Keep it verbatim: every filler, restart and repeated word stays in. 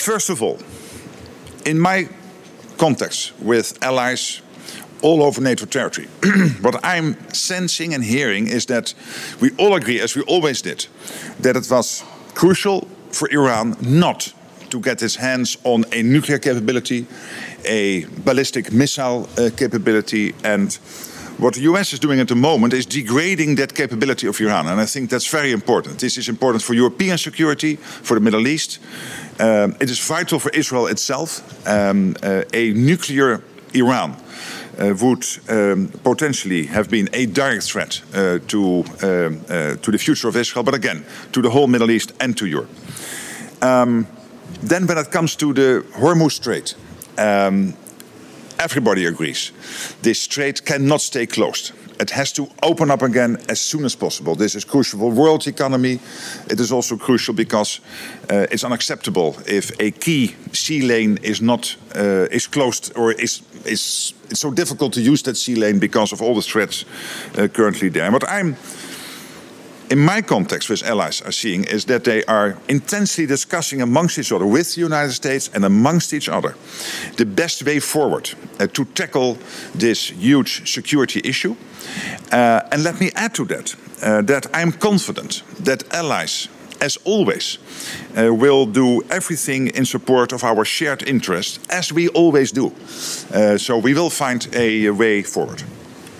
First of all, in my contacts with allies all over NATO territory, what I'm sensing and hearing is that we all agree, as we always did, that it was crucial for Iran not to get its hands on a nuclear capability, a ballistic missile uh, capability, and what the U S is doing at the moment is degrading that capability of Iran. And I think that's very important. This is important for European security, for the Middle East. Um, it is vital for Israel itself. Um, uh, a nuclear Iran uh, would um, potentially have been a direct threat uh, to, um, uh, to the future of Israel, but again, to the whole Middle East and to Europe. Um, then when it comes to the Hormuz Strait, um, everybody agrees this strait cannot stay closed. It has to open up again as soon as possible. This is crucial for world economy. It is also crucial because uh, it's unacceptable if a key sea lane is not uh, is closed or is is it's so difficult to use that sea lane because of all the threats uh, currently there. And what I'm in my context with allies are seeing is that they are intensely discussing amongst each other, with the United States and amongst each other, the best way forward uh, to tackle this huge security issue. Uh, and let me add to that, uh, that I'm confident that allies, as always, uh, will do everything in support of our shared interests, as we always do. Uh, so we will find a way forward.